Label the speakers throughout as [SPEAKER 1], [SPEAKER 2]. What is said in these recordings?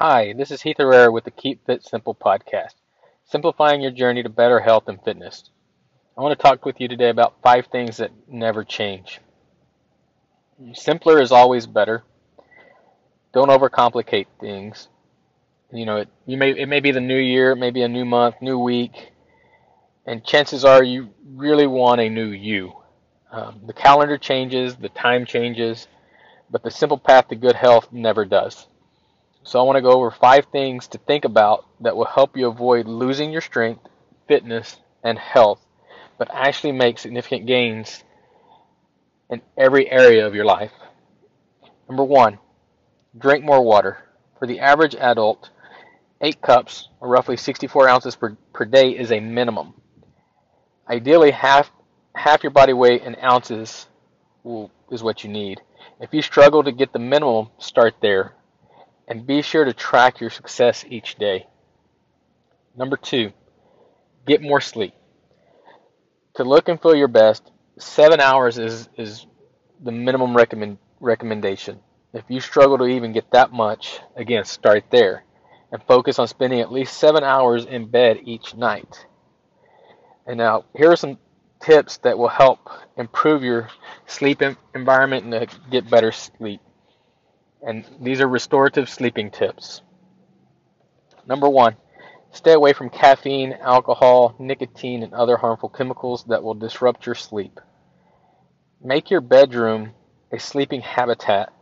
[SPEAKER 1] Hi, this is Heath Herrera with the Keep Fit Simple podcast, simplifying your journey to better health and fitness. I want to talk with you today about 5 things that never change. Simpler is always better. Don't overcomplicate things. It may be the new year, it may be a new month, new week, and chances are you really want a new you. The calendar changes, the time changes, but the simple path to good health never does. So I want to go over 5 things to think about that will help you avoid losing your strength, fitness, and health, but actually make significant gains in every area of your life. Number 1, drink more water. For the average adult, 8 cups, or roughly 64 ounces per day, is a minimum. Ideally, half your body weight in ounces is what you need. If you struggle to get the minimum, start there. And be sure to track your success each day. Number 2, get more sleep. To look and feel your best, 7 hours is the minimum recommendation. If you struggle to even get that much, again, start there and focus on spending at least 7 hours in bed each night. And now, here are some tips that will help improve your sleep environment and to get better sleep. And these are restorative sleeping tips. Number 1, stay away from caffeine, alcohol, nicotine, and other harmful chemicals that will disrupt your sleep. Make your bedroom a sleeping habitat.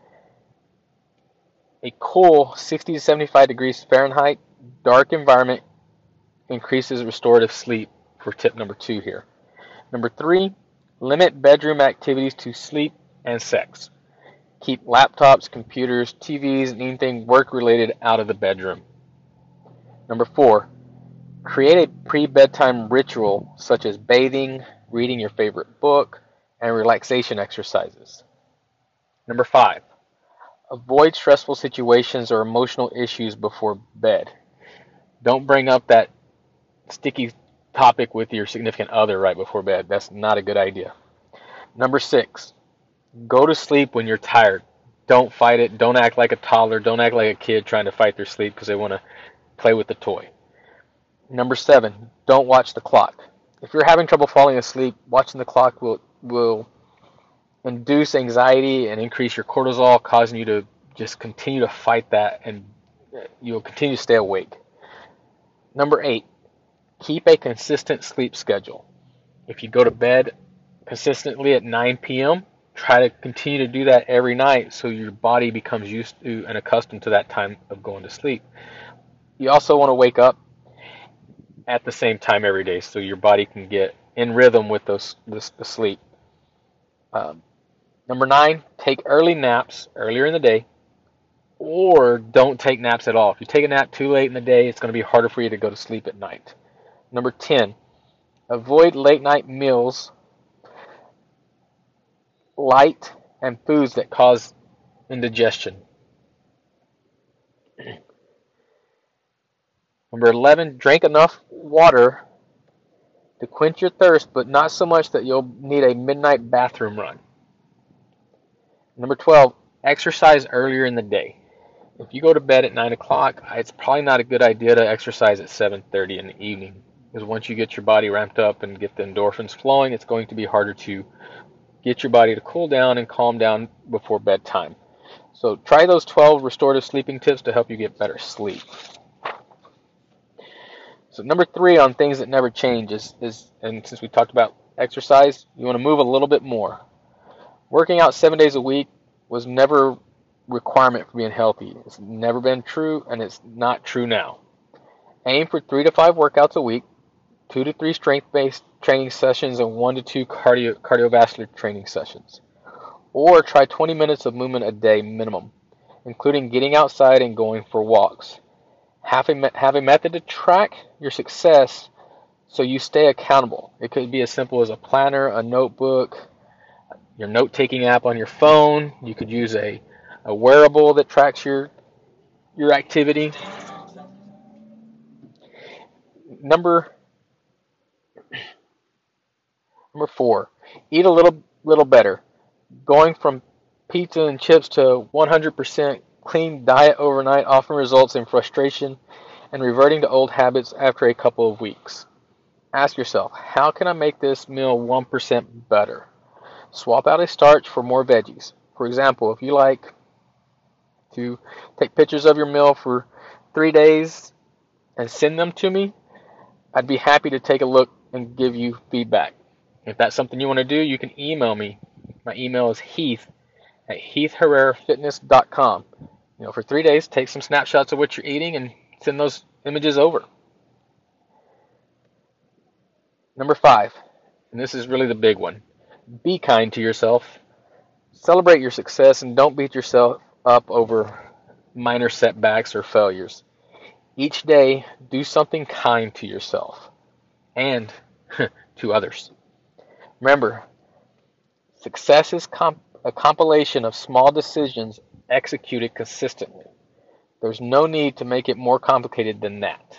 [SPEAKER 1] A cool 60 to 75 degrees Fahrenheit, dark environment increases restorative sleep for tip number 2 here. Number 3, limit bedroom activities to sleep and sex. Keep laptops, computers, TVs, and anything work-related out of the bedroom. Number 4, create a pre-bedtime ritual such as bathing, reading your favorite book, and relaxation exercises. Number 5, avoid stressful situations or emotional issues before bed. Don't bring up that sticky topic with your significant other right before bed. That's not a good idea. Number 6, go to sleep when you're tired. Don't fight it. Don't act like a toddler. Don't act like a kid trying to fight their sleep because they want to play with the toy. Number 7, don't watch the clock. If you're having trouble falling asleep, watching the clock will induce anxiety and increase your cortisol, causing you to just continue to fight that, and you'll continue to stay awake. Number 8, keep a consistent sleep schedule. If you go to bed consistently at 9 p.m., try to continue to do that every night so your body becomes used to and accustomed to that time of going to sleep. You also want to wake up at the same time every day so your body can get in rhythm with the sleep. Number 9, take early naps earlier in the day, or don't take naps at all. If you take a nap too late in the day, it's going to be harder for you to go to sleep at night. Number 10, avoid late night meals, light, and foods that cause indigestion. Number 11, drink enough water to quench your thirst, but not so much that you'll need a midnight bathroom run. Number 12, exercise earlier in the day. If you go to bed at 9 o'clock, it's probably not a good idea to exercise at 7:30 in the evening, because once you get your body ramped up and get the endorphins flowing, it's going to be harder to get your body to cool down and calm down before bedtime. So try those 12 restorative sleeping tips to help you get better sleep. So number 3 on things that never change is, and since we talked about exercise, you want to move a little bit more. Working out 7 days a week was never a requirement for being healthy. It's never been true, and it's not true now. Aim for 3 to 5 workouts a week, 2 to 3 strength-based training sessions, and 1 to 2 cardiovascular training sessions. Or try 20 minutes of movement a day minimum, including getting outside and going for walks. Have a method to track your success so you stay accountable. It could be as simple as a planner, a notebook, your note-taking app on your phone. You could use a wearable that tracks your activity. Number 4, eat a little better. Going from pizza and chips to 100% clean diet overnight often results in frustration and reverting to old habits after a couple of weeks. Ask yourself, how can I make this meal 1% better? Swap out a starch for more veggies. For example, if you like to take pictures of your meal for 3 days and send them to me, I'd be happy to take a look and give you feedback. If that's something you want to do, you can email me. My email is heath@heathherrerafitness.com. For 3 days, take some snapshots of what you're eating and send those images over. Number 5, and this is really the big one. Be kind to yourself. Celebrate your success and don't beat yourself up over minor setbacks or failures. Each day, do something kind to yourself and to others. Remember, success is a compilation of small decisions executed consistently. There's no need to make it more complicated than that.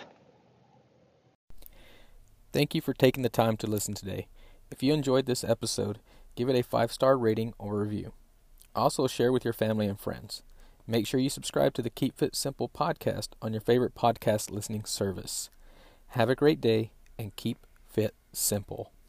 [SPEAKER 2] Thank you for taking the time to listen today. If you enjoyed this episode, give it a 5-star rating or review. Also share with your family and friends. Make sure you subscribe to the Keep Fit Simple podcast on your favorite podcast listening service. Have a great day and keep fit simple.